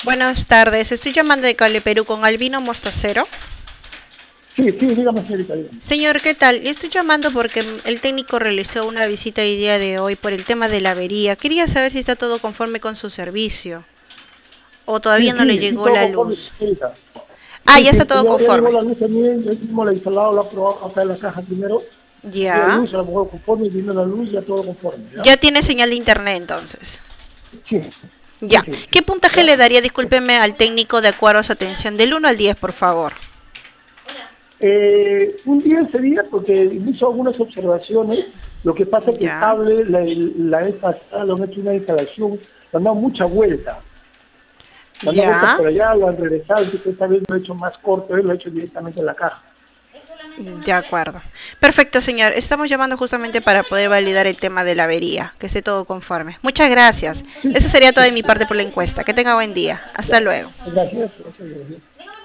Buenas tardes, estoy llamando de Cali, Perú con Albino Mostacero. Sí, sí, dígame, señorita, dígame. Señor, ¿qué tal? Le estoy llamando porque el técnico realizó una visita el día de hoy por el tema de la avería. Quería saber si está todo conforme con su servicio o Sí, todavía no le sí, sí, llegó todo la conforme, luz. señorita. Ah, Sí, ya está sí, todo ya llegó conforme. la luz también, yo mismo la he instalado, la he probado acá en la caja primero. Vi la Ya. luz, la mejor conforme, vino la luz, ya todo conforme, ¿ya? Ya tiene señal de internet entonces. Sí, sí, Ya. sí, ¿Qué puntaje ¿ya? le daría, discúlpeme, al técnico de acuerdo a su atención? Del 1 al 10, por favor. Un día sería porque hizo algunas observaciones, lo que pasa es que el Ya. cable, la vez pasada, lo han hecho una instalación, le han dado mucha vuelta. Le han dado vueltas Ya. por allá, lo han regresado, entonces esta vez lo he hecho más corto, lo he hecho directamente en la caja. De acuerdo. Perfecto, señor. Estamos llamando justamente para poder validar el tema de la avería, que esté todo conforme. Muchas gracias. Sí, Eso sería todo sí, de mi parte por la encuesta. Que tenga buen día. Hasta ya. luego. Gracias, gracias, gracias.